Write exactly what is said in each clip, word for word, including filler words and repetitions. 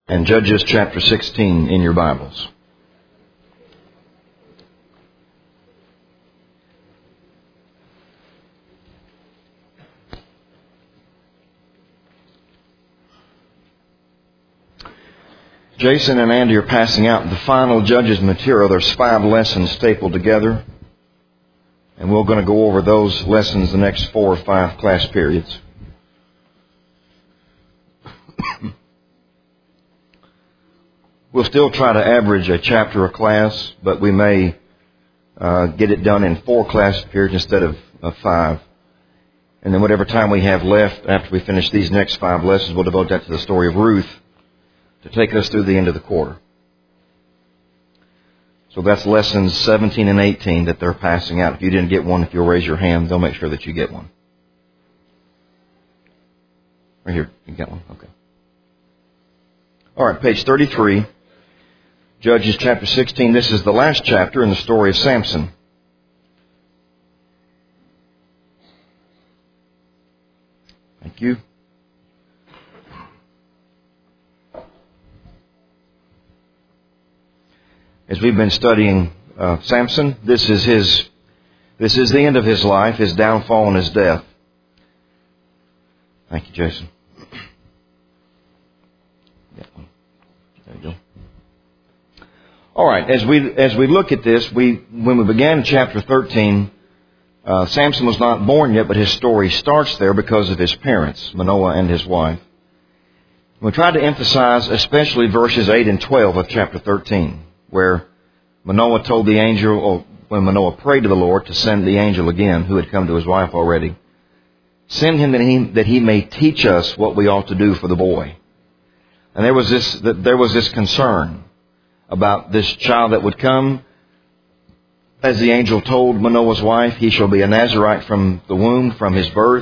and Judges chapter sixteen in your Bibles. Jason and Andy are passing out the final Judges material. There's five lessons stapled together, and we're going to go over those lessons the next four or five class periods. We'll still try to average a chapter a class, but we may uh, get it done in four class periods instead of, of five. And then whatever time we have left after we finish these next five lessons, we'll devote that to the story of Ruth to take us through the end of the quarter. So that's lessons seventeen and eighteen that they're passing out. If you didn't get one, if you'll raise your hand, they'll make sure that you get one. Right here, you got one? Okay. All right, page thirty-three. Judges chapter sixteen. This is the last chapter in the story of Samson. Thank you. As we've been studying uh, Samson, this is his, this is the end of his life, his downfall and his death. Thank you, Jason. There you go. All right, as we as we look at this, we when we began in chapter thirteen, uh, Samson was not born yet, but his story starts there because of his parents, Manoah and his wife. We tried to emphasize especially verses eight and twelve of chapter thirteen, where Manoah told the angel, or when Manoah prayed to the Lord to send the angel again, who had come to his wife already, send him that he that he may teach us what we ought to do for the boy. And there was this that there was this concern about this child that would come. As the angel told Manoah's wife, he shall be a Nazirite from the womb, from his birth.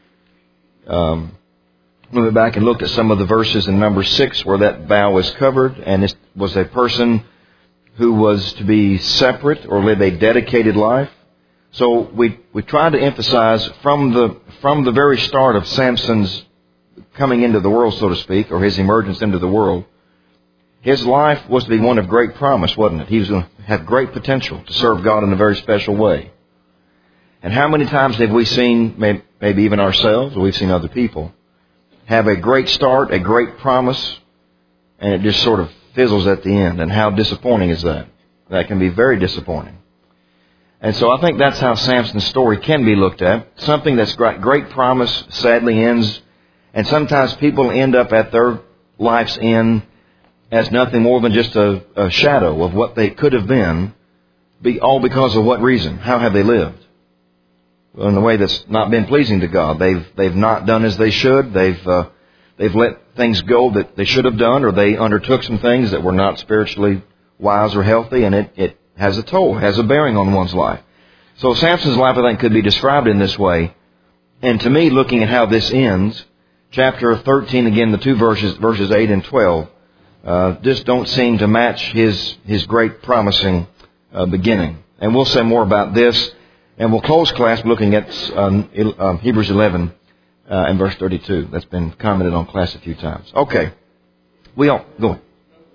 Um, we went back and looked at some of the verses in number six where that vow is covered, and it was a person who was to be separate or live a dedicated life. So we we tried to emphasize from the from the very start of Samson's coming into the world, so to speak, or his emergence into the world, his life was to be one of great promise, wasn't it? He was going to have great potential to serve God in a very special way. And how many times have we seen, maybe even ourselves, or we've seen other people, have a great start, a great promise, and it just sort of fizzles at the end? And how disappointing is that? That can be very disappointing. And so I think that's how Samson's story can be looked at. Something that's got great promise sadly ends, and sometimes people end up at their life's end as nothing more than just a, a shadow of what they could have been, be all because of what reason? How have they lived? Well, in a way that's not been pleasing to God. They've they've not done as they should. They've uh, they've let things go that they should have done, or they undertook some things that were not spiritually wise or healthy, and it, it has a toll, has a bearing on one's life. So Samson's life, I think, could be described in this way. And to me, looking at how this ends, chapter thirteen, again, the two verses, verses eight and twelve, Uh, just don't seem to match his his great promising uh, beginning. And we'll say more about this. And we'll close class looking at um, uh, Hebrews eleven uh, and verse thirty-two. That's been commented on class a few times. Okay. We all go on.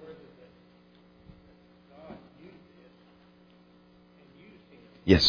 Yes.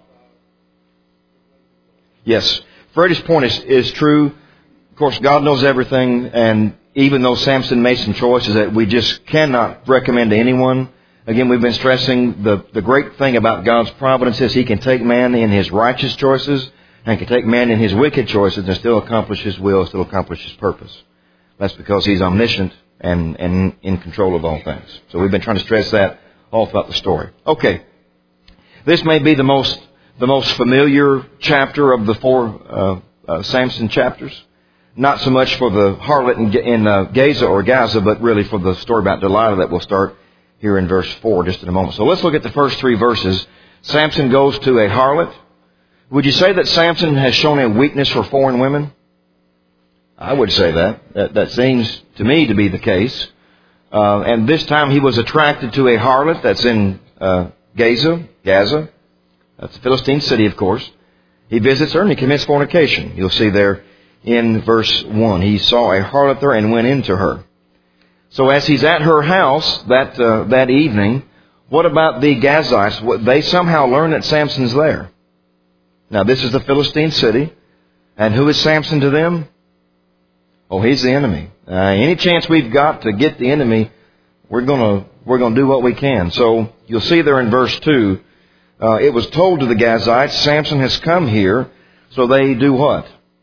Yes. Freddie's point is, is true. Of course, God knows everything, and even though Samson made some choices that we just cannot recommend to anyone, again, we've been stressing the, the great thing about God's providence is He can take man in his righteous choices and can take man in his wicked choices and still accomplish His will, still accomplish His purpose. That's because He's omniscient and, and in control of all things. So we've been trying to stress that all throughout the story. Okay. This may be the most the most familiar chapter of the four uh, uh, Samson chapters. Not so much for the harlot in, in uh, Gaza or Gaza, but really for the story about Delilah that we'll start here in verse four just in a moment. So let's look at the first three verses. Samson goes to a harlot. Would you say that Samson has shown a weakness for foreign women? I would say that. That, that seems to me to be the case. Uh, and this time he was attracted to a harlot that's in uh, Gaza, Gaza. That's a Philistine city, of course. He visits her and he commits fornication. You'll see there in verse one. He saw a harlot there and went into her. So as he's at her house that uh, that evening, what about the Gazites? They somehow learn that Samson's there. Now this is the Philistine city. And who is Samson to them? Oh, he's the enemy. Uh, any chance we've got to get the enemy, we're gonna we're gonna do what we can. So you'll see there in verse two, uh, it was told to the Gazites, Samson has come here. So they do what?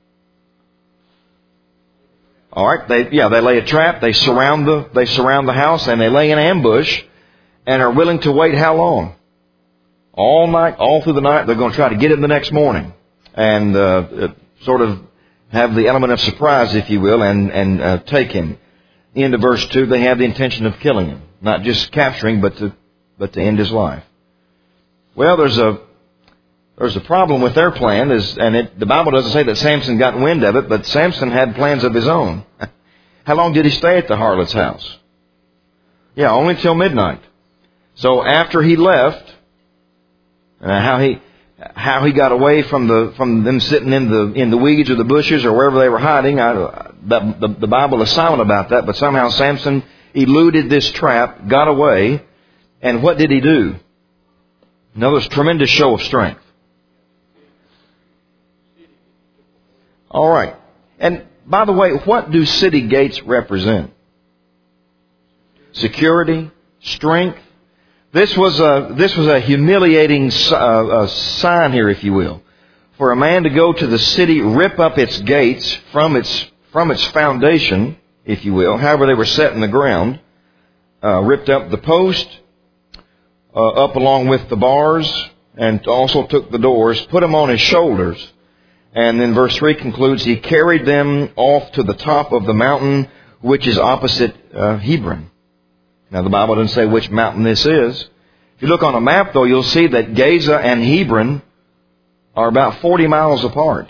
All right, they yeah they lay a trap. They surround the they surround the house and they lay an ambush, and are willing to wait how long? All night, all through the night. They're going to try to get him the next morning, and uh, sort of have the element of surprise, if you will, and, and uh, take him. Into verse two, they have the intention of killing him. Not just capturing, but to but to end his life. Well, there's a there's a problem with their plan, is, and it, the Bible doesn't say that Samson got wind of it, but Samson had plans of his own. How long did he stay at the harlot's house? Yeah, only till midnight. So after he left, uh, how he how he got away from the from them sitting in the in the weeds or the bushes or wherever they were hiding, I, the, the, the Bible is silent about that. But somehow Samson eluded this trap, got away, and what did he do? Another tremendous show of strength. All right, and by the way, what do city gates represent? Security, strength. This was a this was a humiliating uh, uh, sign here, if you will, for a man to go to the city, rip up its gates from its from its foundation, if you will, however they were set in the ground, uh, ripped up the post, uh, up along with the bars, and also took the doors, put them on his shoulders, and then verse three concludes, he carried them off to the top of the mountain, which is opposite uh, Hebron. Now, the Bible doesn't say which mountain this is. If you look on a map, though, you'll see that Gaza and Hebron are about forty miles apart.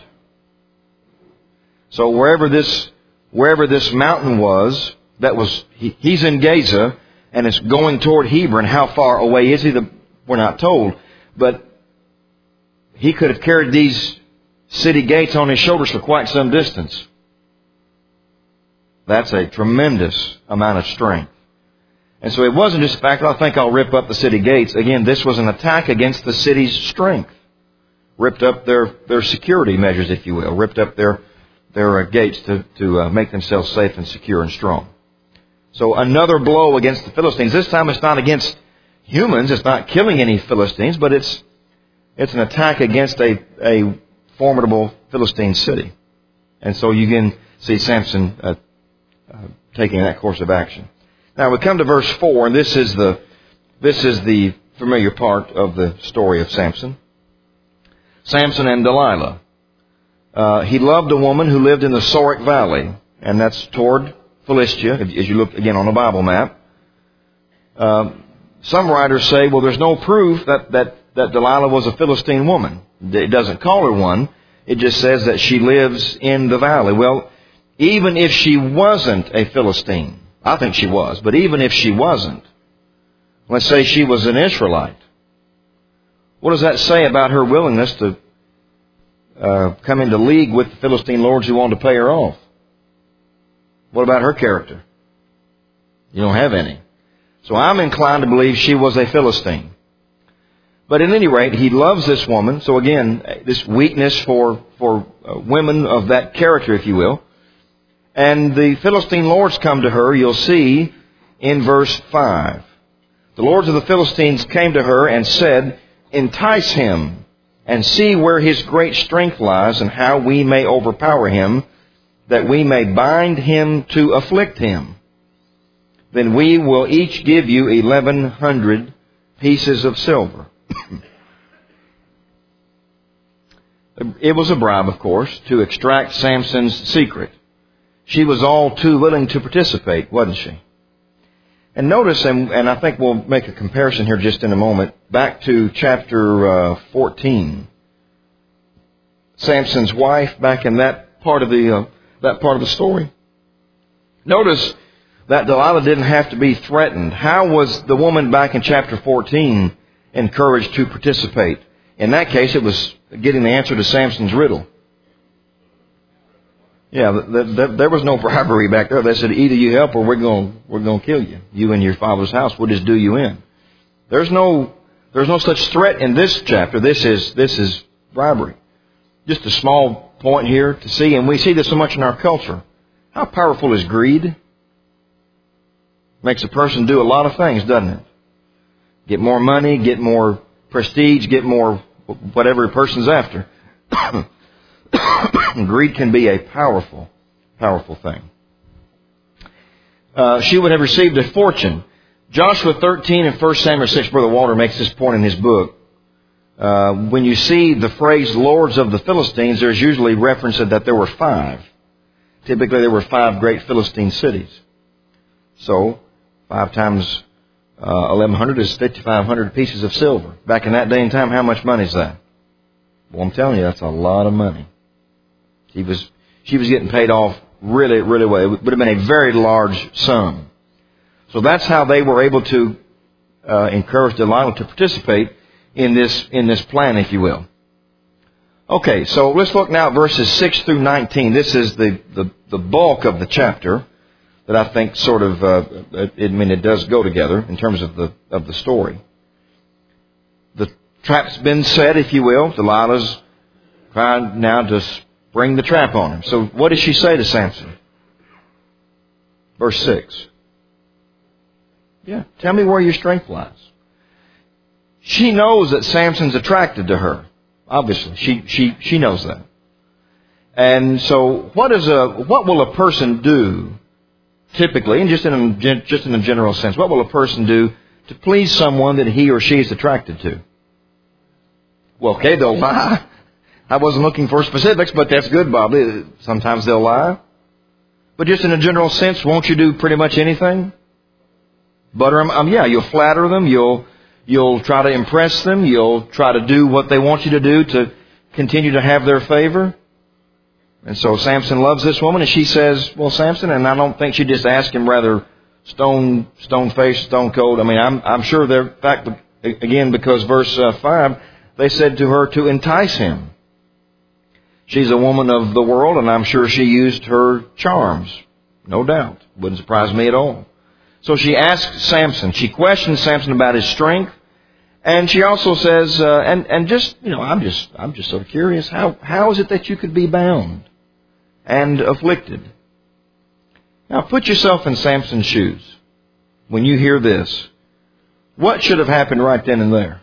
So wherever this wherever this mountain was, that was he, he's in Gaza, and it's going toward Hebron. How far away is he? The, we're not told. But he could have carried these city gates on his shoulders for quite some distance. That's a tremendous amount of strength. And so it wasn't just the fact, I think I'll rip up the city gates. Again, this was an attack against the city's strength. Ripped up their, their security measures, if you will. Ripped up their, their uh, gates to, to uh, make themselves safe and secure and strong. So another blow against the Philistines. This time it's not against humans. It's not killing any Philistines, but it's it's an attack against a, a formidable Philistine city. And so you can see Samson uh, uh, taking that course of action. Now we come to verse four, and this is the this is the familiar part of the story of Samson. Samson and Delilah. Uh, he loved a woman who lived in the Sorek Valley, and that's toward Philistia, as you look again on the Bible map. Uh, some writers say, well, there's no proof that, that, that Delilah was a Philistine woman. It doesn't call her one. It just says that she lives in the valley. Well, even if she wasn't a Philistine, I think she was, but even if she wasn't, let's say she was an Israelite, what does that say about her willingness to uh, come into league with the Philistine lords who wanted to pay her off? What about her character? You don't have any. So I'm inclined to believe she was a Philistine. But at any rate, he loves this woman. So again, this weakness for, for uh, women of that character, if you will. And the Philistine lords come to her, you'll see in verse five. The lords of the Philistines came to her and said, entice him and see where his great strength lies and how we may overpower him, that we may bind him to afflict him. Then we will each give you eleven hundred pieces of silver. It was a bribe, of course, to extract Samson's secret. She was all too willing to participate, wasn't she? And notice, and, and I think we'll make a comparison here just in a moment, back to chapter uh, fourteen. Samson's wife, back in that part of the uh, that part of the story. Notice that Delilah didn't have to be threatened. How was the woman back in chapter fourteen encouraged to participate? In that case, it was getting the answer to Samson's riddle. Yeah, th- th- there was no bribery back there. They said, either you help or we're going we're going to kill you. You and your father's house. We'll just do you in. There's no there's no such threat in this chapter. This is this is bribery. Just a small point here to see, and we see this so much in our culture. How powerful is greed? Makes a person do a lot of things, doesn't it? Get more money, get more prestige, get more whatever a person's after. Greed can be a powerful, powerful thing. Uh, she would have received a fortune. Joshua thirteen and First Samuel six, Brother Walter makes this point in his book. Uh, when you see the phrase lords of the Philistines, there's usually reference to that there were five. Typically there were five great Philistine cities. So, five times uh, eleven hundred is fifty-five hundred pieces of silver. Back in that day and time, how much money is that? Well, I'm telling you, that's a lot of money. She was, she was getting paid off really, really well. It would have been a very large sum. So that's how they were able to uh, encourage Delilah to participate in this in this plan, if you will. Okay, so let's look now at verses six through nineteen. This is the, the, the bulk of the chapter that I think sort of, uh, I mean, it does go together in terms of the of the story. The trap's been set, if you will. Delilah's trying now to bring the trap on him. So what does she say to Samson? Verse six. Yeah, tell me where your strength lies. She knows that Samson's attracted to her. Obviously, she she she knows that. And so, what is a what will a person do? Typically, and just in a, just in a general sense, what will a person do to please someone that he or she is attracted to? Well, okay, they'll lie. I wasn't looking for specifics, but that's good, Bob. Sometimes they'll lie. But just in a general sense, won't you do pretty much anything? Butter them. Um, yeah, you'll flatter them. You'll you'll try to impress them. You'll try to do what they want you to do to continue to have their favor. And so Samson loves this woman, and she says, well, Samson, and I don't think she just asked him rather stone, stone faced, stone cold. I mean, I'm, I'm sure they're, in fact, again, because verse uh, five, they said to her to entice him. She's a woman of the world, and I'm sure she used her charms. No doubt. Wouldn't surprise me at all. So she asks Samson, she questions Samson about his strength, and she also says, uh, and, and just, you know, I'm just, I'm just sort of curious, how, how is it that you could be bound and afflicted? Now put yourself in Samson's shoes. When you hear this, what should have happened right then and there?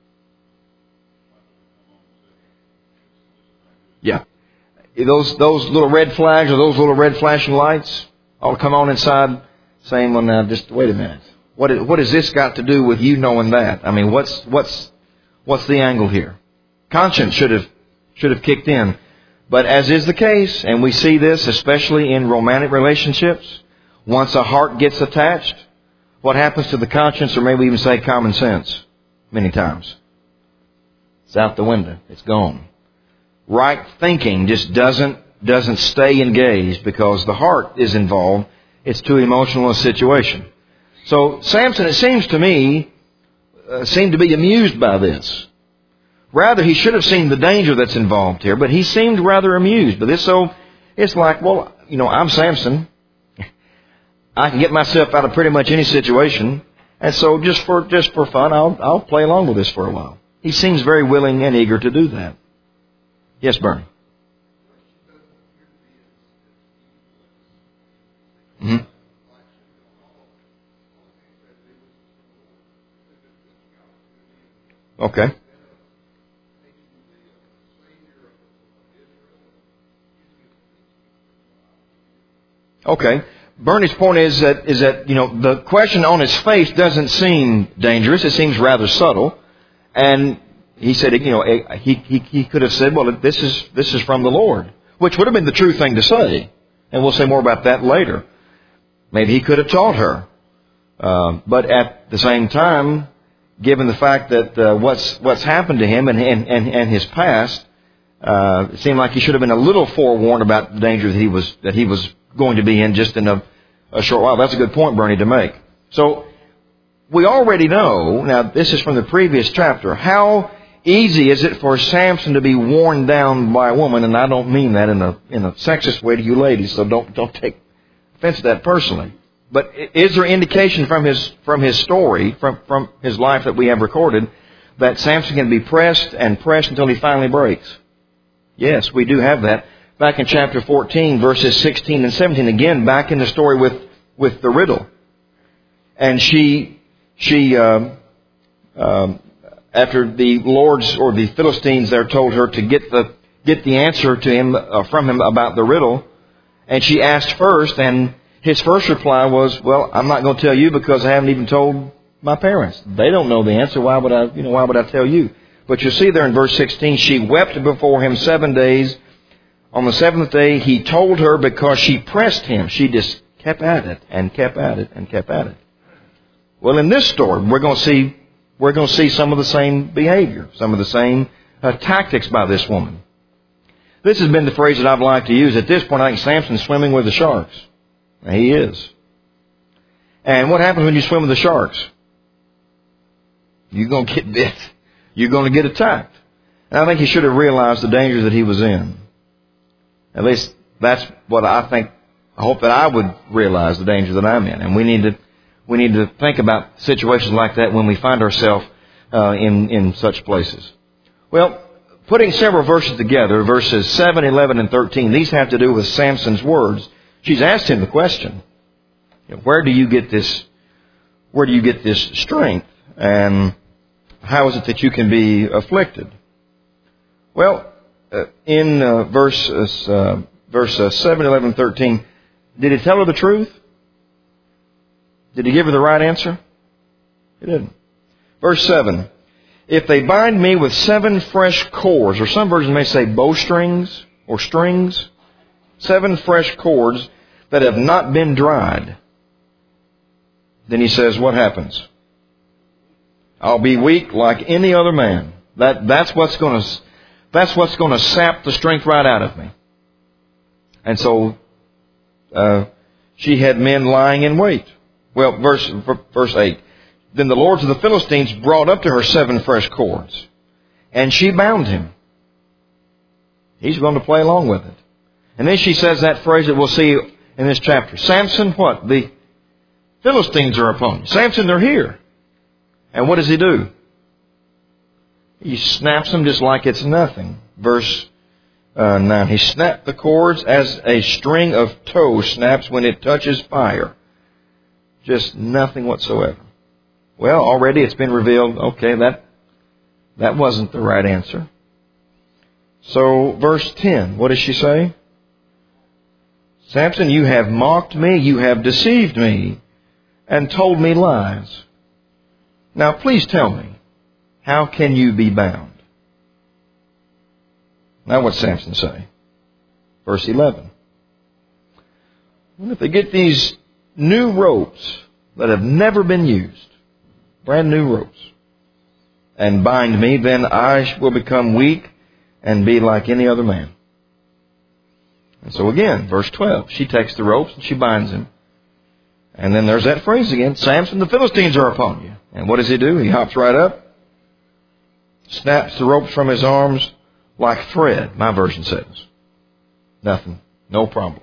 Yeah. Those, those little red flags or those little red flashing lights all come on inside saying, well, now just wait a minute. What, is, what has this got to do with you knowing that? I mean, what's, what's, what's the angle here? Conscience should have, should have kicked in. But as is the case, and we see this especially in romantic relationships, once a heart gets attached, what happens to the conscience, or maybe even say common sense, many times? It's out the window. It's gone. Right thinking just doesn't, doesn't stay engaged because the heart is involved. It's too emotional a situation. So Samson, it seems to me, uh, seemed to be amused by this. Rather, he should have seen the danger that's involved here, but he seemed rather amused by this. So it's like, well, you know, I'm Samson. I can get myself out of pretty much any situation, and so just for just for fun, I'll I'll play along with this for a while. He seems very willing and eager to do that. Yes, Bernie. Mm-hmm. Okay. Okay. Bernie's point is that, is that, you know, the question on his face doesn't seem dangerous. It seems rather subtle. And he said, you know, he, he, he could have said, well, this is, this is from the Lord, which would have been the true thing to say. And we'll say more about that later. Maybe he could have taught her. Uh, but at the same time, given the fact that uh, what's what's happened to him and and, and, and his past, uh, it seemed like he should have been a little forewarned about the danger that he was that he was going to be in just in a, a short while. That's a good point, Bernie, to make. So we already know, now this is from the previous chapter, how easy is it for Samson to be worn down by a woman? And I don't mean that in a in a sexist way to you ladies, so don't don't take offense to that personally. But is there indication from his from his story, from from his life that we have recorded, that Samson can be pressed and pressed until he finally breaks? Yes, we do have that. Back in chapter fourteen, verses sixteen and seventeen, again, back in the story with, with the riddle. And she, she, uh, um, after the Lord's or the Philistines there told her to get the, get the answer to him, uh, from him about the riddle, and she asked first, and his first reply was, well, I'm not going to tell you because I haven't even told my parents. They don't know the answer. Why would I, you know, why would I tell you? But you see there in verse sixteen, she wept before him seven days. On the seventh day, he told her because she pressed him. She just kept at it and kept at it and kept at it. Well, in this story, we're going to see, we're going to see some of the same behavior, some of the same uh, tactics by this woman. This has been the phrase that I've liked to use. At this point, I think Samson's swimming with the sharks. Now, he is. And what happens when you swim with the sharks? You're going to get bit. You're going to get attacked. And I think he should have realized the danger that he was in. At least that's what I think. I hope that I would realize the danger that I'm in. And we need to, we need to think about situations like that when we find ourselves uh, in, in such places. Well, putting several verses together, verses seven, eleven, and thirteen, these have to do with Samson's words. She's asked him the question, where do you get this, where do you get this strength? And how is it that you can be afflicted? Well, uh, in uh, verse, uh, verse uh, seven, eleven, thirteen, did he tell her the truth? Did he give her the right answer? He didn't. Verse seven, if they bind me with seven fresh cords, or some versions may say bowstrings or strings, seven fresh cords that have not been dried, then he says, what happens? I'll be weak like any other man. That, that's what's going to, that's what's going to sap the strength right out of me. And so, uh, she had men lying in wait. Well, verse, verse eight. Then the lords of the Philistines brought up to her seven fresh cords, and she bound him. He's going to play along with it. And then she says that phrase that we'll see in this chapter. Samson, what? The Philistines are upon you. Samson, they're here. And what does he do? He snaps them just like it's nothing. Verse uh, nine. He snapped the cords as a string of tow snaps when it touches fire. Just nothing whatsoever. Well, already it's been revealed, okay, that that wasn't the right answer. So, verse ten, what does she say? Samson, you have mocked me, you have deceived me, and told me lies. Now, please tell me, how can you be bound? Now, what's Samson say? Verse eleven. Well, if they get these new ropes that have never been used, brand new ropes, and bind me, then I will become weak and be like any other man. And so again, verse twelve, she takes the ropes and she binds him. And then there's that phrase again, Samson, the Philistines are upon you. And what does he do? He hops right up, snaps the ropes from his arms like thread, my version says. Nothing, no problem.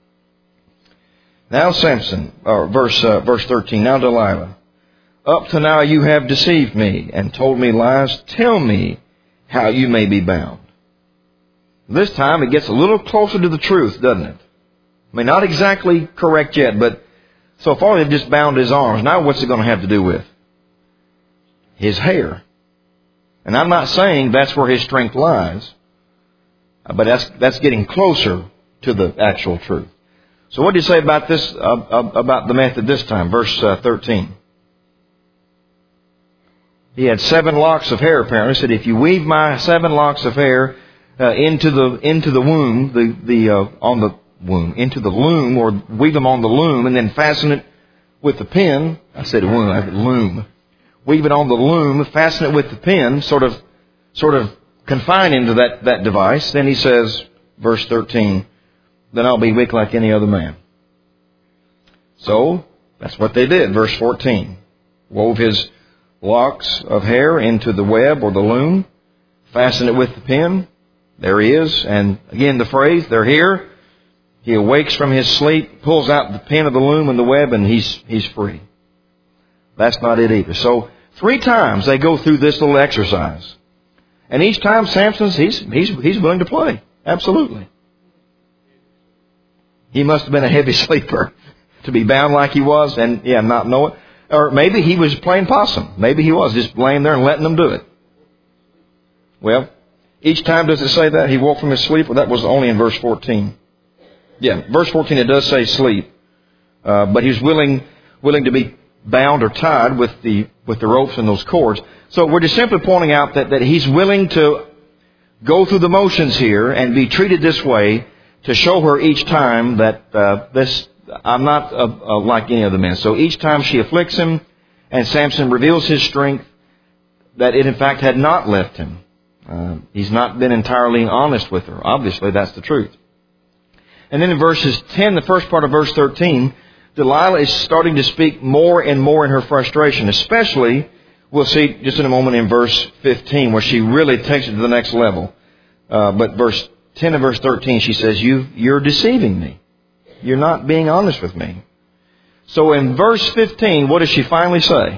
Now Samson, or verse, uh, verse thirteen, now Delilah, up to now you have deceived me and told me lies. Tell me how you may be bound. This time it gets a little closer to the truth, doesn't it? I mean, not exactly correct yet, but so far they've just bound his arms. Now what's it going to have to do with? His hair. And I'm not saying that's where his strength lies, but that's, that's getting closer to the actual truth. So what do you say about this, uh, about the method this time? Verse uh, thirteen. He had seven locks of hair, apparently. He said, if you weave my seven locks of hair uh, into the into the womb, the the uh, on the womb, into the loom, or weave them on the loom, and then fasten it with the pin. I said womb, I said loom. Weave it on the loom, fasten it with the pin, sort of, sort of confine into that that device. Then he says, verse thirteen, then I'll be weak like any other man. So that's what they did. Verse fourteen, wove his locks of hair into the web or the loom, fasten it with the pin. There he is. And again, the phrase, they're here. He awakes from his sleep, pulls out the pin of the loom and the web, and he's, he's free. That's not it either. So three times they go through this little exercise. And each time Samson's, he's, he's, he's willing to play. Absolutely. He must have been a heavy sleeper to be bound like he was and, yeah, not know it. Or maybe he was playing possum. Maybe he was just laying there and letting them do it. Well, each time does it say that? He woke from his sleep? Or that was only in verse fourteen. Yeah, verse fourteen it does say sleep. Uh, but he was willing, willing to be bound or tied with the, with the ropes and those cords. So we're just simply pointing out that, that he's willing to go through the motions here and be treated this way to show her each time that uh, this I'm not uh, uh, like any other man. So each time she afflicts him and Samson reveals his strength, that it in fact had not left him. Uh, he's not been entirely honest with her. Obviously, that's the truth. And then in verses ten, the first part of verse thirteen, Delilah is starting to speak more and more in her frustration. Especially, we'll see just in a moment in verse fifteen, where she really takes it to the next level. Uh, but verse ten and verse thirteen, she says, you, you're deceiving me. You're not being honest with me. So in verse fifteen, what does she finally say?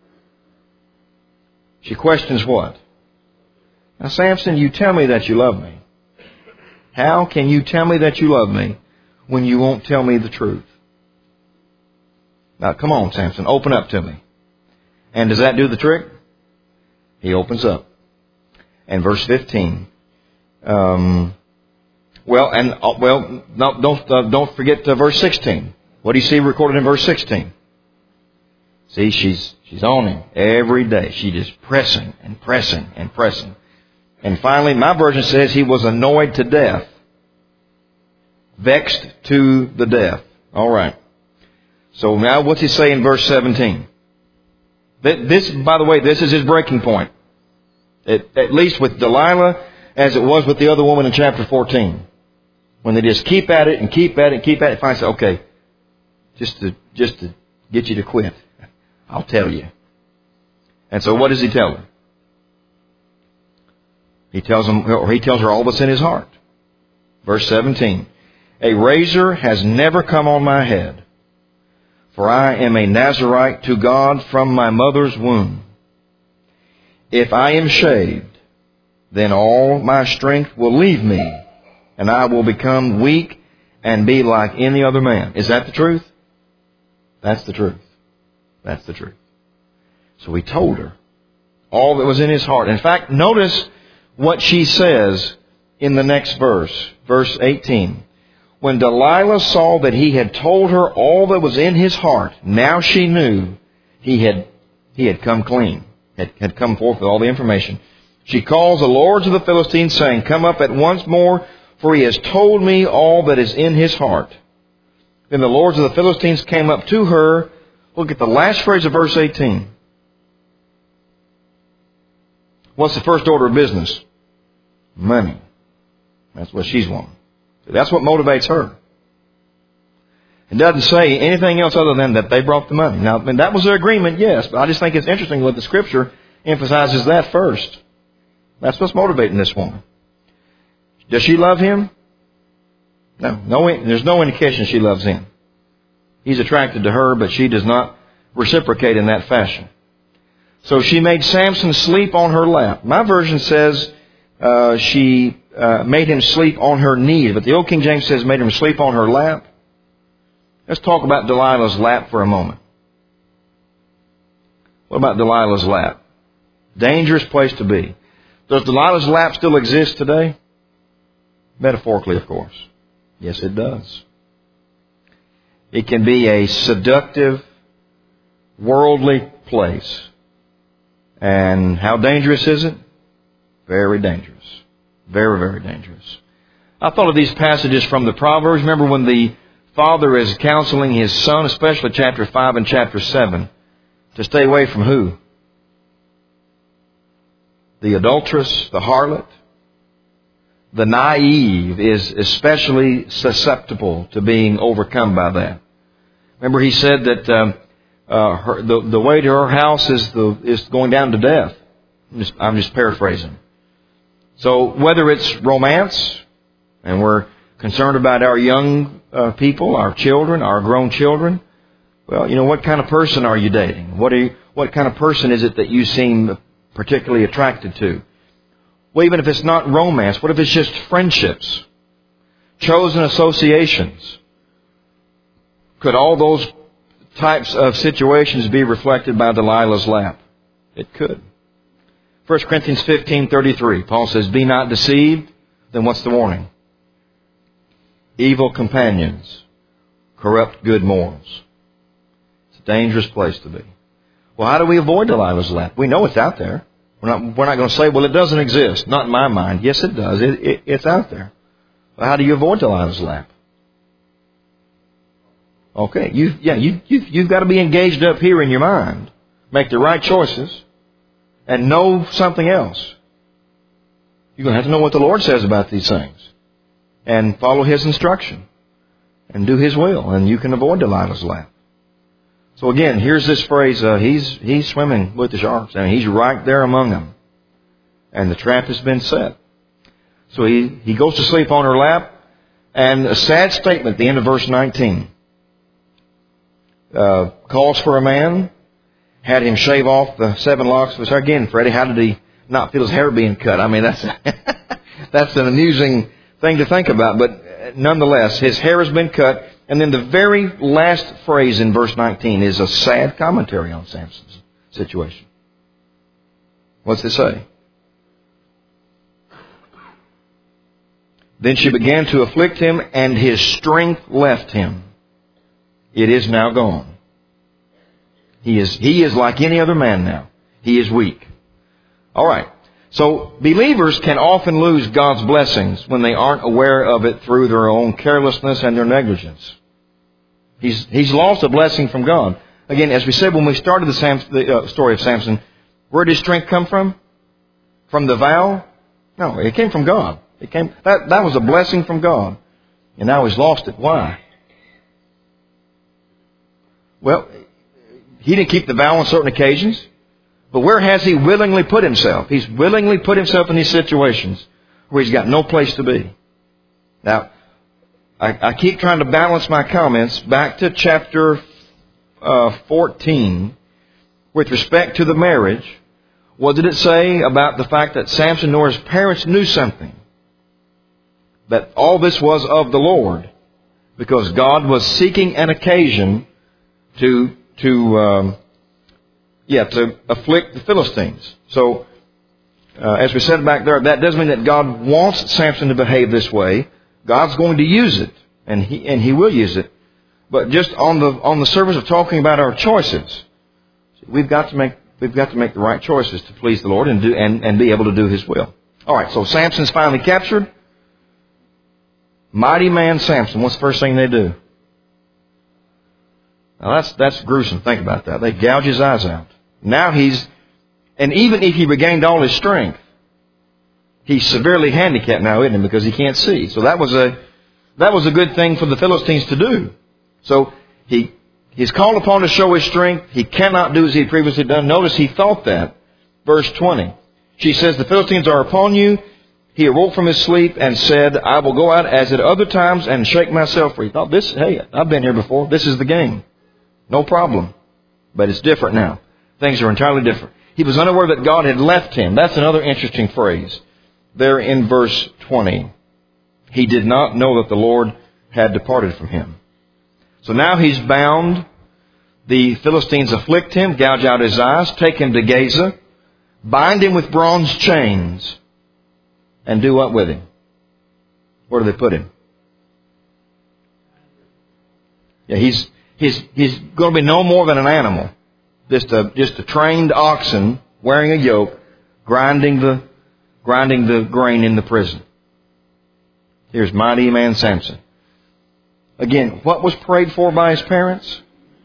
She questions what? Now, Samson, you tell me that you love me. How can you tell me that you love me when you won't tell me the truth? Now, come on, Samson, open up to me. And does that do the trick? He opens up. And verse fifteen. Um, well, and uh, well, no, don't uh, don't forget uh, verse sixteen. What do you see recorded in verse sixteen? See, she's she's on him every day. She's just pressing and pressing and pressing. And finally, my version says he was annoyed to death. Vexed to the death. All right. So now what's he say in verse seventeen? This, by the way, this is his breaking point. It, at least with Delilah, as it was with the other woman in chapter fourteen. When they just keep at it and keep at it and keep at it, finally say, okay, just to, just to get you to quit, I'll tell you. And so what does he tell her? He tells him, or he tells her all that's in his heart. Verse seventeen. A razor has never come on my head, for I am a Nazirite to God from my mother's womb. If I am shaved, then all my strength will leave me, and I will become weak and be like any other man. Is that the truth? That's the truth. That's the truth. So he told her all that was in his heart. In fact, notice what she says in the next verse, verse eighteen. When Delilah saw that he had told her all that was in his heart, now she knew he had he had come clean, had, had come forth with all the information. She calls the lords of the Philistines, saying, come up at once more, for he has told me all that is in his heart. Then the lords of the Philistines came up to her. Look at the last phrase of verse eighteen. What's the first order of business? Money. That's what she's wanting. That's what motivates her. It doesn't say anything else other than that they brought the money. Now, and that was their agreement, yes, but I just think it's interesting that the Scripture emphasizes that first. That's what's motivating this woman. Does she love him? No. no there's no indication she loves him. He's attracted to her, but she does not reciprocate in that fashion. So she made Samson sleep on her lap. My version says uh, she uh, made him sleep on her knees, but the Old King James says made him sleep on her lap. Let's talk about Delilah's lap for a moment. What about Delilah's lap? Dangerous place to be. Does Delilah's lap still exist today? Metaphorically, of course. Yes, it does. It can be a seductive, worldly place. And how dangerous is it? Very dangerous. Very, very dangerous. I thought of these passages from the Proverbs. Remember when the father is counseling his son, especially chapter five and chapter seven, to stay away from who? The adulteress, the harlot. The naive is especially susceptible to being overcome by that. Remember he said that um, uh, her, the, the way to her house is the is going down to death. I'm just, I'm just paraphrasing. So whether it's romance, and we're concerned about our young uh, people, our children, our grown children, well, you know, what kind of person are you dating? What are you, what kind of person is it that you seem particularly attracted to? Well, even if it's not romance, what if it's just friendships? Chosen associations? Could all those types of situations be reflected by Delilah's lap? It could. First Corinthians fifteen thirty-three, Paul says, "Be not deceived." Then what's the warning? Evil companions corrupt good morals. It's a dangerous place to be. Well, how do we avoid Delilah's lap? We know it's out there. We're not, we're not going to say, well, it doesn't exist. Not in my mind. Yes, it does. It, it, it's out there. Well, how do you avoid Delilah's lap? Okay, you, yeah, you, you, you've got to be engaged up here in your mind. Make the right choices. And know something else. You're going to have to know what the Lord says about these things. And follow His instruction. And do His will. And you can avoid Delilah's lap. So again, here's this phrase, uh, he's, he's swimming with the sharks. And he's right there among them. And the trap has been set. So he, he goes to sleep on her lap. And a sad statement at the end of verse nineteen. Uh, calls for a man. Had him shave off the seven locks of his hair. Again, Freddie, how did he not feel his hair being cut? I mean, that's that's an amusing thing to think about. But nonetheless, his hair has been cut. And then the very last phrase in verse nineteen is a sad commentary on Samson's situation. What's it say? Then she began to afflict him, and his strength left him. It is now gone. He is, he is like any other man now. He is weak. All right. So believers can often lose God's blessings when they aren't aware of it through their own carelessness and their negligence. He's, he's lost a blessing from God. Again, as we said when we started the, Sam, the uh, story of Samson, where did his strength come from? From the vow? No, it came from God. It came, that, that was a blessing from God. And now he's lost it. Why? Well, he didn't keep the vow on certain occasions. But where has he willingly put himself? He's willingly put himself in these situations where he's got no place to be. Now, I, I keep trying to balance my comments back to chapter uh, fourteen with respect to the marriage. What did it say about the fact that Samson nor his parents knew something? That all this was of the Lord. Because God was seeking an occasion to... to um, Yeah, to afflict the Philistines. So, uh, as we said back there, that doesn't mean that God wants Samson to behave this way. God's going to use it, and He and He will use it. But just on the on the surface of talking about our choices, we've got to make we've got to make the right choices to please the Lord and do and, and be able to do His will. All right, so Samson's finally captured. Mighty man Samson. What's the first thing they do? Now that's that's gruesome. Think about that. They gouge his eyes out. Now he's, and even if he regained all his strength, he's severely handicapped now, isn't he? Because he can't see. So that was a that was a good thing for the Philistines to do. So he he's called upon to show his strength. He cannot do as he had previously done. Notice he thought that. Verse twenty. She says, "The Philistines are upon you." He awoke from his sleep and said, "I will go out as at other times and shake myself free." He thought, this, hey, I've been here before. This is the game. No problem. But it's different now. Things are entirely different. He was unaware that God had left him. That's another interesting phrase. There in verse twenty. He did not know that the Lord had departed from him. So now he's bound. The Philistines afflict him, gouge out his eyes, take him to Gaza, bind him with bronze chains, and do what with him? Where do they put him? Yeah, he's he's he's going to be no more than an animal. Just a just a trained oxen wearing a yoke, grinding the grinding the grain in the prison. Here's mighty man Samson. Again, what was prayed for by his parents?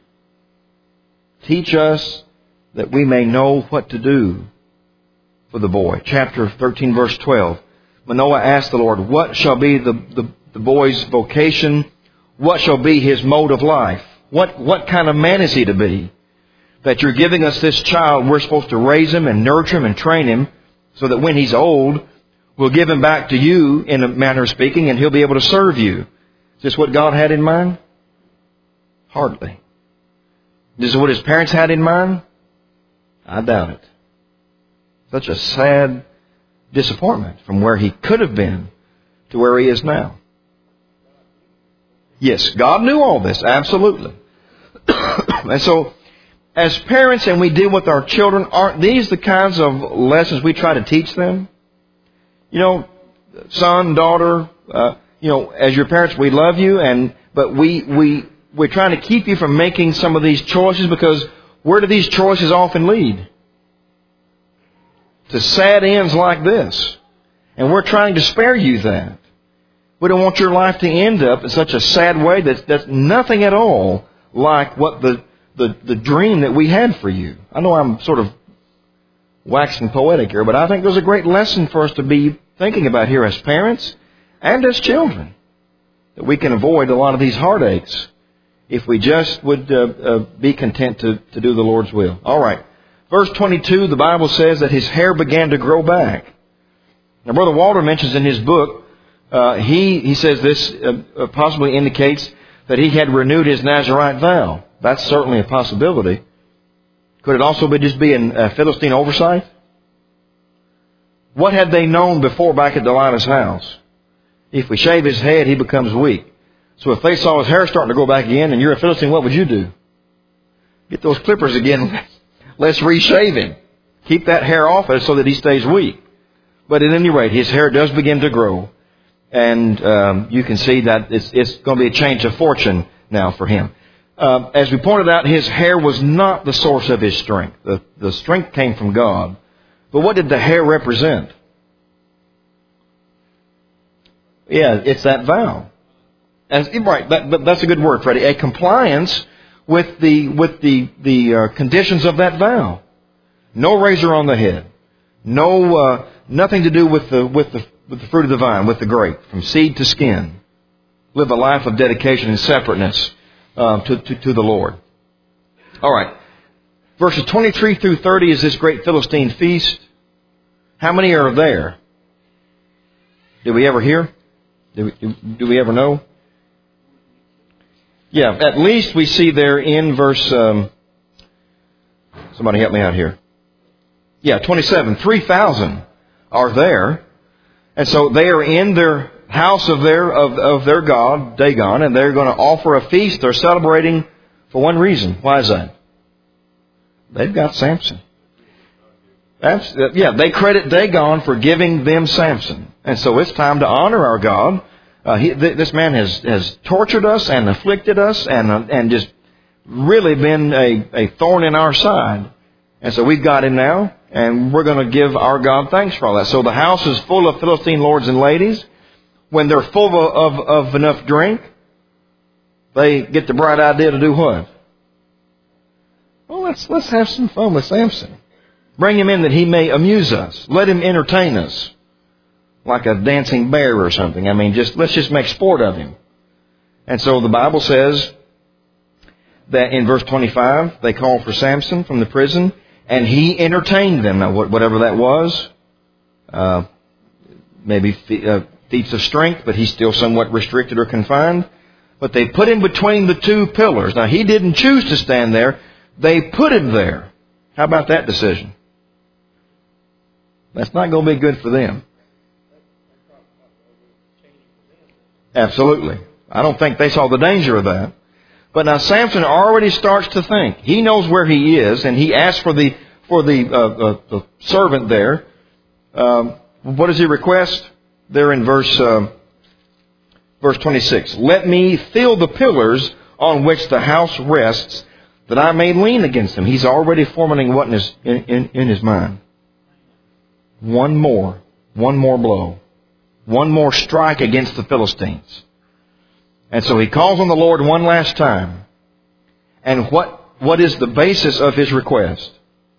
Teach us that we may know what to do for the boy. Chapter thirteen, verse twelve. Manoah asked the Lord, what shall be the, the, the boy's vocation? What shall be his mode of life? What, what kind of man is he to be? That you're giving us this child, we're supposed to raise him and nurture him and train him so that when he's old, We'll give him back to you in a manner of speaking, and he'll be able to serve you. Is this what God had in mind? Hardly. This is what his parents had in mind? I doubt it. Such a sad disappointment from where he could have been to where he is now. Yes, God knew all this, absolutely. And so, as parents and we deal with our children, aren't these the kinds of lessons we try to teach them? You know, son, daughter, uh, you know, as your parents, we love you, and but we we we're trying to keep you from making some of these choices, because where do these choices often lead? To sad ends like this. And we're trying to spare you that. We don't want your life to end up in such a sad way that's, that's nothing at all like what the, the, the dream that we had for you. I know I'm sort of waxing poetic here, but I think there's a great lesson for us to be thinking about here as parents and as children. That we can avoid a lot of these heartaches if we just would uh, uh, be content to, to do the Lord's will. All right. Verse twenty-two, the Bible says that his hair began to grow back. Now, Brother Walter mentions in his book, uh, he, he says this uh, possibly indicates that he had renewed his Nazirite vow. That's certainly a possibility. Could it also be just be a Philistine oversight? What had they known before back at Delilah's house? If we shave his head, he becomes weak. So if they saw his hair starting to grow back again and you're a Philistine, what would you do? Get those clippers again. Let's reshave him. Keep that hair off so that he stays weak. But at any rate, his hair does begin to grow. And um, you can see that it's, it's going to be a change of fortune now for him. Uh, as we pointed out, his hair was not the source of his strength. The, the strength came from God. But what did the hair represent? Yeah, it's that vow. As, right, that, that's a good word, Freddie. A compliance with the with the the uh, conditions of that vow. No razor on the head. No uh, nothing to do with the with the with the fruit of the vine, with the grape, from seed to skin. Live a life of dedication and separateness uh, to, to to the Lord. All right, verses twenty-three through thirty is this great Philistine feast. How many are there? Did we ever hear? Did we, do, do we ever know? Yeah, at least we see there in verse... Um, somebody help me out here. Yeah, twenty-seven. three thousand are there. And so they are in their house of their of, of their god, Dagon, and they're going to offer a feast. They're celebrating for one reason. Why is that? They've got Samson. That's, yeah, they credit Dagon for giving them Samson. And so it's time to honor our God. Uh, he, th- this man has, has tortured us and afflicted us and uh, and just really been a, a thorn in our side. And so we've got him now, and we're going to give our God thanks for all that. So the house is full of Philistine lords and ladies. When they're full of, of, of enough drink, they get the bright idea to do what? Well, let's let's have some fun with Samson. Bring him in that he may amuse us. Let him entertain us. Like a dancing bear or something. I mean, just let's just make sport of him. And so the Bible says that in verse twenty-five, they called for Samson from the prison, and he entertained them. Now, whatever that was, uh, maybe uh, feats of strength, but he's still somewhat restricted or confined. But they put him between the two pillars. Now, he didn't choose to stand there. They put him there. How about that decision? That's not going to be good for them. Absolutely. I don't think they saw the danger of that. But now Samson already starts to think. He knows where he is, and he asks for the for the, uh, uh, the servant there. Um, what does he request? There in verse uh, verse twenty-six. Let me fill the pillars on which the house rests, that I may lean against them. He's already formulating what in his in, in, in his mind. One more, one more blow. One more strike against the Philistines. And so he calls on the Lord one last time. And what, what is the basis of his request?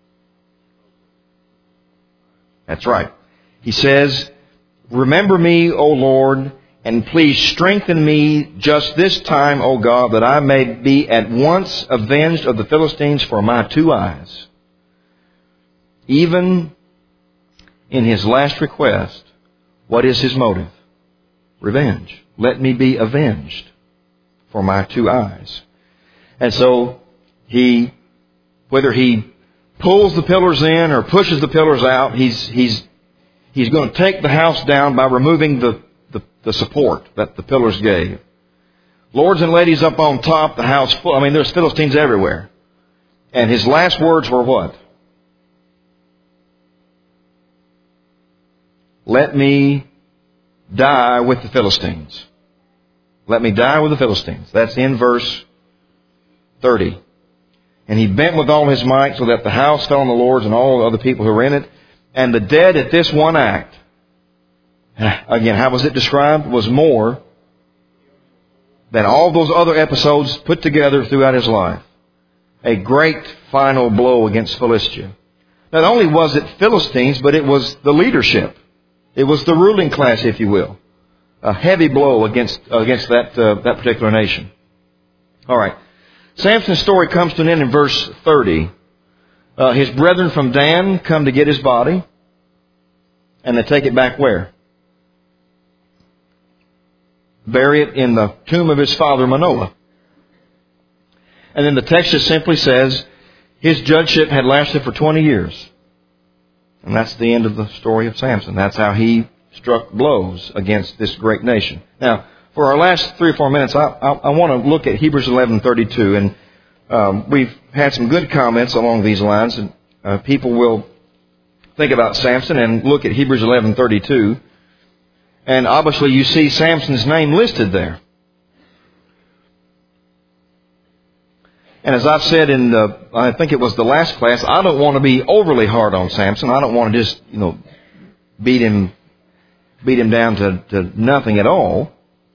That's right. He says, remember me, O Lord, and please strengthen me just this time, O God, that I may be at once avenged of the Philistines for my two eyes. Even in his last request, What is his motive? Revenge. Let me be avenged for my two eyes. And so he, whether he pulls the pillars in or pushes the pillars out, he's he's he's going to take the house down by removing the, the, the support that the pillars gave. Lords and ladies up on top, the house full. I mean, there's Philistines everywhere. And his last words were what? Let me die with the Philistines. Let me die with the Philistines. That's in verse thirty. And he bent with all his might so that the house fell on the lords and all the other people who were in it. And the dead at this one act, again, how was it described? Was more than all those other episodes put together throughout his life. A great final blow against Philistia. Not only was it Philistines, but it was the leadership. It was the ruling class, if you will. A heavy blow against against that uh, that particular nation. All right. Samson's story comes to an end in verse thirty. Uh, his brethren from Dan come to get his body. And they take it back where? Bury it in the tomb of his father Manoah. And then the text just simply says, his judgeship had lasted for twenty years. And that's the end of the story of Samson. That's how he struck blows against this great nation. Now, for our last three or four minutes, I, I, I want to look at Hebrews eleven thirty-two. And um, we've had some good comments along these lines. And uh, people will think about Samson and look at Hebrews eleven thirty-two. And obviously you see Samson's name listed there. And as I've said in the, I think it was the last class, I don't want to be overly hard on Samson. I don't want to just, you know, beat him, beat him down to, to nothing at all.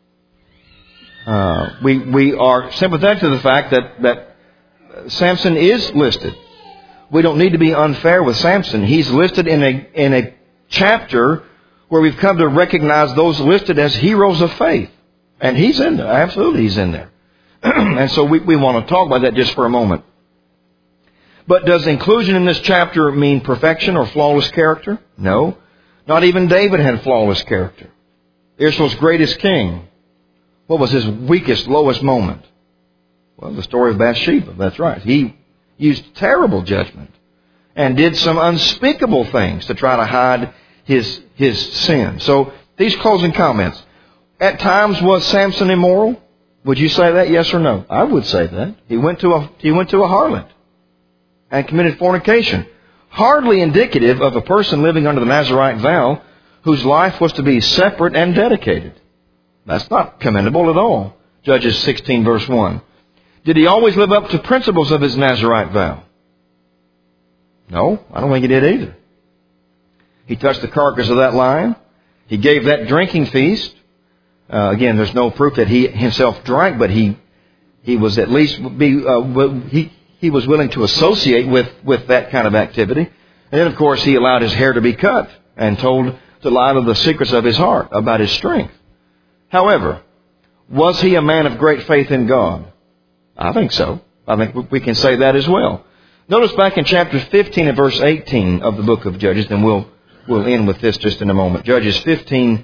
Uh, we, we are sympathetic to the fact that, that Samson is listed. We don't need to be unfair with Samson. He's listed in a, in a chapter where we've come to recognize those listed as heroes of faith. And he's in there. Absolutely he's in there. And so we, we want to talk about that just for a moment. But does inclusion in this chapter mean perfection or flawless character? No. Not even David had flawless character. Israel's greatest king. What was his weakest, lowest moment? Well, the story of Bathsheba. That's right. He used terrible judgment and did some unspeakable things to try to hide his, his sin. So these closing comments. At times was Samson immoral? Would you say that, yes or no? I would say that. He went to a, he went to a harlot and committed fornication. Hardly indicative of a person living under the Nazirite vow whose life was to be separate and dedicated. That's not commendable at all. Judges sixteen verse one. Did he always live up to principles of his Nazirite vow? No, I don't think he did either. He touched the carcass of that lion. He gave that drinking feast. Uh, again, there's no proof that he himself drank, but he he was at least be uh, he he was willing to associate with with that kind of activity. And then, of course, he allowed his hair to be cut and told Delilah the secrets of his heart about his strength. However, was he a man of great faith in God? I think so. I think we can say that as well. Notice back in chapter fifteen and verse eighteen of the book of Judges, and we'll we'll end with this just in a moment. Judges fifteen.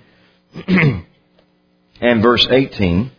And verse eighteen,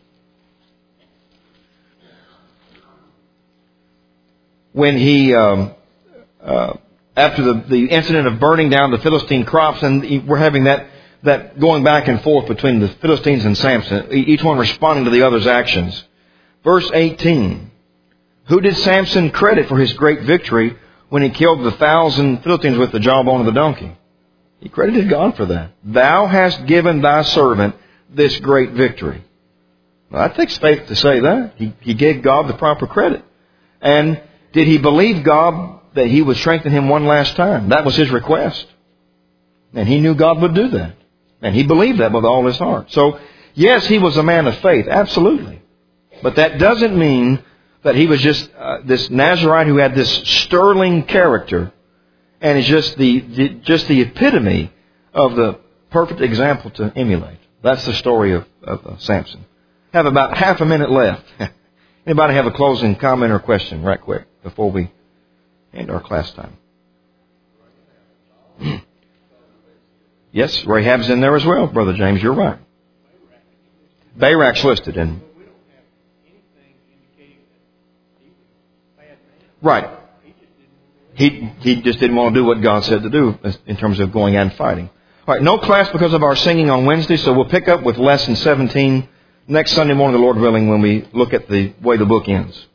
when he, um, uh, after the, the incident of burning down the Philistine crops, and we're having that, that going back and forth between the Philistines and Samson, each one responding to the other's actions. Verse eighteen, who did Samson credit for his great victory when he killed the thousand Philistines with the jawbone of the donkey? He credited God for that. Thou hast given thy servant this great victory. Well, that takes faith to say that. He, he gave God the proper credit. And did he believe God that he would strengthen him one last time? That was his request. And he knew God would do that. And he believed that with all his heart. So, yes, he was a man of faith. Absolutely. But that doesn't mean that he was just uh, this Nazirite who had this sterling character and is just the, the just the epitome of the perfect example to emulate. That's the story of, of uh, Samson. Have about half a minute left. Anybody have a closing comment or question right quick before we end our class time? Yes, Rahab's in there as well, Brother James. You're right. Barak's listed in. Right. He he just didn't want to do what God said to do in terms of going out and fighting. All right, no class because of our singing on Wednesday, so we'll pick up with lesson seventeen next Sunday morning, the Lord willing, when we look at the way the book ends.